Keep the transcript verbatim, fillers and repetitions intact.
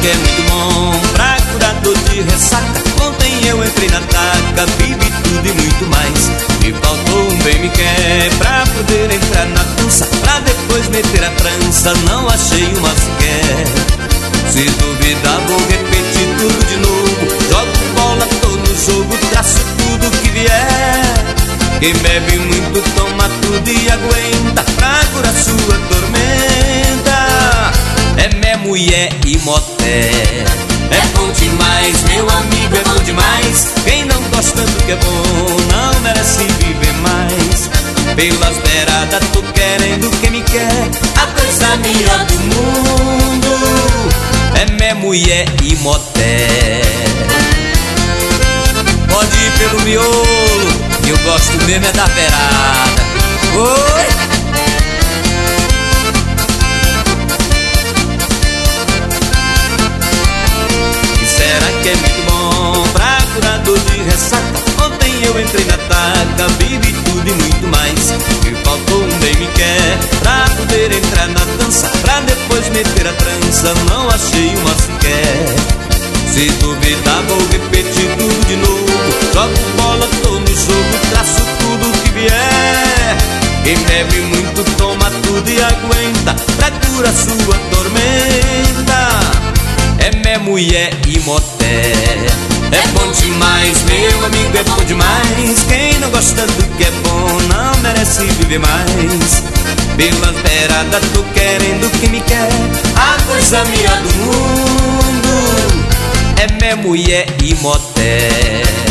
que é muito bom pra curar dor de ressaca. Ontem eu entrei na taca, bebi tudo e muito mais. Me faltou um bem me quer pra poder entrar na dança, pra depois meter a trança, não achei uma sequer. Se duvidar vou repetir tudo de novo. Jogo bola, tô no jogo, traço tudo que vier. Quem bebe muito toma tudo e aguenta, pra curar sua tormenta. É minha mulher e moté. É bom demais, meu amigo, é bom demais. Quem não gosta do que é bom não merece viver mais. Pelas beiradas tô querendo quem me quer, a coisa melhor do mundo é minha mulher e moté. Pode ir pelo miolo, que eu gosto mesmo é da beirada. Oi! Será que é muito bom pra curar dor de ressaca? Ontem eu entrei na taca, bebi tudo e muito mais. Me faltou um bem me quer pra poder entrar na dança, pra depois meter a trança, não achei uma sequer. Se duvidar vou repetir tudo de novo. Jogo bola, tô no jogo, traço tudo que vier. Quem bebe muito toma tudo e aguenta, pra curar sua tormenta. É minha mulher e moté. É bom demais, meu amigo, é bom demais. Quem não gosta do que é bom não merece viver mais. Pelas beiradas tô querendo quem me quer, a coisa melhor do mundo é minha mulher e moté.